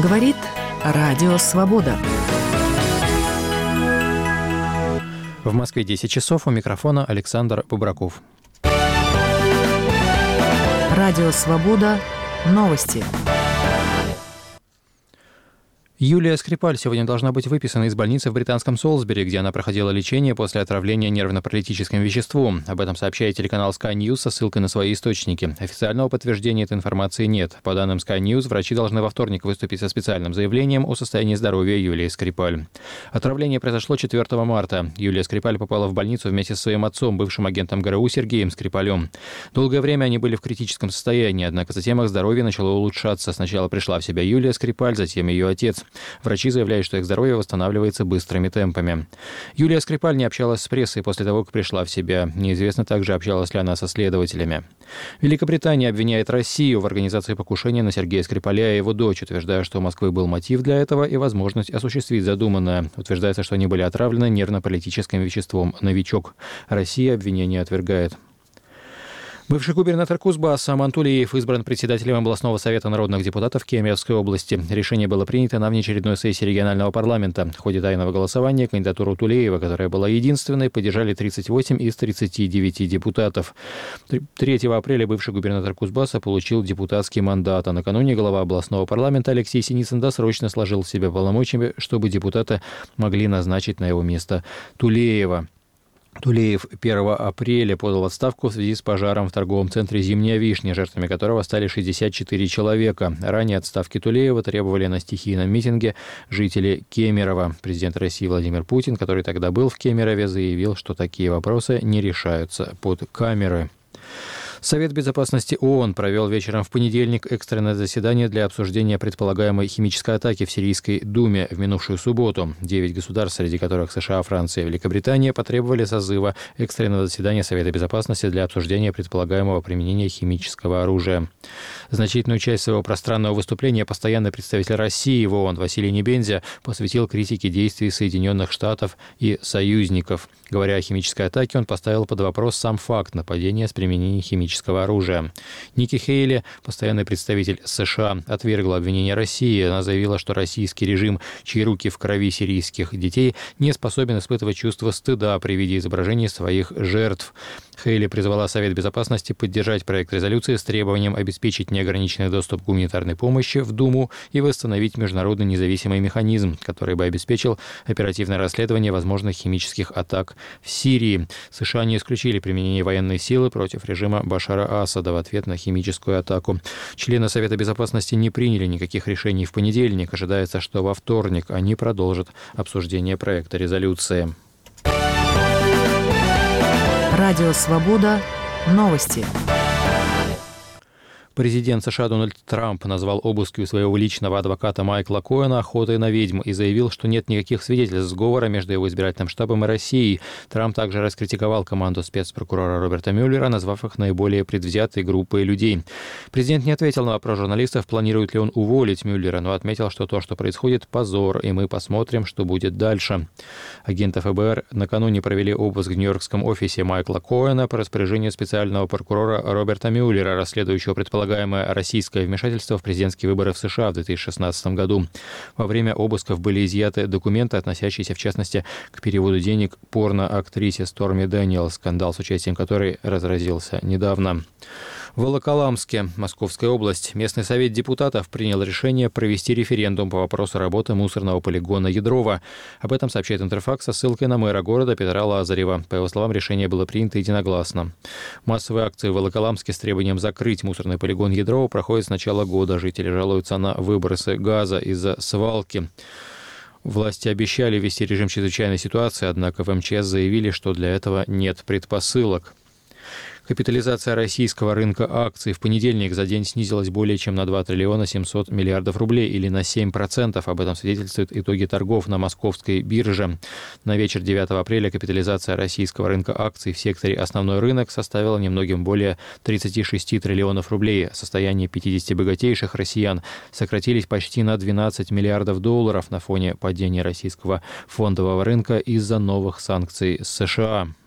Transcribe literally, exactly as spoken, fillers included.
Говорит Радио Свобода. В Москве десять часов. У микрофона Александр Бубраков. Радио Свобода. Новости. Юлия Скрипаль сегодня должна быть выписана из больницы в британском Солсбери, где она проходила лечение после отравления нервно-паралитическим веществом. Об этом сообщает телеканал Sky News со ссылкой на свои источники. Официального подтверждения этой информации нет. По данным Sky News, врачи должны во вторник выступить со специальным заявлением о состоянии здоровья Юлии Скрипаль. Отравление произошло четвёртого марта. Юлия Скрипаль попала в больницу вместе со своим отцом, бывшим агентом ГРУ Сергеем Скрипалем. Долгое время они были в критическом состоянии, однако затем их здоровье начало улучшаться. Сначала пришла в себя Юлия Скрипаль, затем ее отец. Врачи заявляют, что их здоровье восстанавливается быстрыми темпами. Юлия Скрипаль не общалась с прессой после того, как пришла в себя. Неизвестно также, общалась ли она со следователями. Великобритания обвиняет Россию в организации покушения на Сергея Скрипаля и его дочь, утверждая, что у Москвы был мотив для этого и возможность осуществить задуманное. Утверждается, что они были отравлены нервно-паралитическим веществом «Новичок». Россия обвинение отвергает. Бывший губернатор Кузбасса Аман Тулеев избран председателем областного совета народных депутатов Кемеровской области. Решение было принято на внеочередной сессии регионального парламента. В ходе тайного голосования кандидатуру Тулеева, которая была единственной, поддержали тридцать восемь из тридцати девяти депутатов. третьего апреля бывший губернатор Кузбасса получил депутатский мандат, а накануне глава областного парламента Алексей Синицын досрочно сложил в себя полномочия, чтобы депутаты могли назначить на его место Тулеева. Тулеев первого апреля подал в отставку в связи с пожаром в торговом центре «Зимняя вишня», жертвами которого стали шестьдесят четыре человека. Ранее отставки Тулеева требовали на стихийном митинге жители Кемерово. Президент России Владимир Путин, который тогда был в Кемерове, заявил, что такие вопросы не решаются под камеры. Совет безопасности ООН провел вечером в понедельник экстренное заседание для обсуждения предполагаемой химической атаки в Сирийской Думе в минувшую субботу. Девять государств, среди которых США, Франция и Великобритания, потребовали созыва экстренного заседания Совета безопасности для обсуждения предполагаемого применения химического оружия. Значительную часть своего пространного выступления постоянный представитель России в ООН Василий Небензя посвятил критике действий Соединенных Штатов и союзников. Говоря о химической атаке, он поставил под вопрос сам факт нападения с применением химического оружия. Ники Хейли, постоянный представитель США, отвергла обвинения России. Она заявила, что российский режим, чьи руки в крови сирийских детей, не способен испытывать чувство стыда при виде изображений своих жертв. Хейли призвала Совет безопасности поддержать проект резолюции с требованием обеспечить неограниченный доступ к гуманитарной помощи в Думу и восстановить международный независимый механизм, который бы обеспечил оперативное расследование возможных химических атак в Сирии. США не исключили применение военной силы против режима Башара Асада в ответ на химическую атаку. Члены Совета безопасности не приняли никаких решений в понедельник. Ожидается, что во вторник они продолжат обсуждение проекта резолюции. Радио Свобода. Новости. Президент США Дональд Трамп назвал обыски у своего личного адвоката Майкла Коэна охотой на ведьм и заявил, что нет никаких свидетельств сговора между его избирательным штабом и Россией. Трамп также раскритиковал команду спецпрокурора Роберта Мюллера, назвав их наиболее предвзятой группой людей. Президент не ответил на вопрос журналистов, планирует ли он уволить Мюллера, но отметил, что то, что происходит, позор, и мы посмотрим, что будет дальше. Агенты ФБР накануне провели обыск в нью-йоркском офисе Майкла Коэна по распоряжению специального прокурора Роберта Мюллера, расследующего предполагаемое российское вмешательство в президентские выборы в США в две тысячи шестнадцатом году. Во время обысков были изъяты документы, относящиеся, в частности, к переводу денег порно-актрисе Сторми Дэниелс, скандал с участием которой разразился недавно. В Волоколамске, Московская область, местный совет депутатов принял решение провести референдум по вопросу работы мусорного полигона Ядрово. Об этом сообщает Интерфакс со ссылкой на мэра города Петра Лазарева. По его словам, решение было принято единогласно. Массовые акции в Волоколамске с требованием закрыть мусорный полигон Ядрово проходят с начала года. Жители жалуются на выбросы газа из-за свалки. Власти обещали ввести режим чрезвычайной ситуации, однако в эм че эс заявили, что для этого нет предпосылок. Капитализация российского рынка акций в понедельник за день снизилась более чем на два триллиона семьсот миллиардов рублей или на семь процентов. Об этом свидетельствуют итоги торгов на московской бирже. На вечер девятого апреля капитализация российского рынка акций в секторе «Основной рынок» составила немногим более тридцати шести триллионов рублей. Состояние пятидесяти богатейших россиян сократились почти на двенадцать миллиардов долларов на фоне падения российского фондового рынка из-за новых санкций США.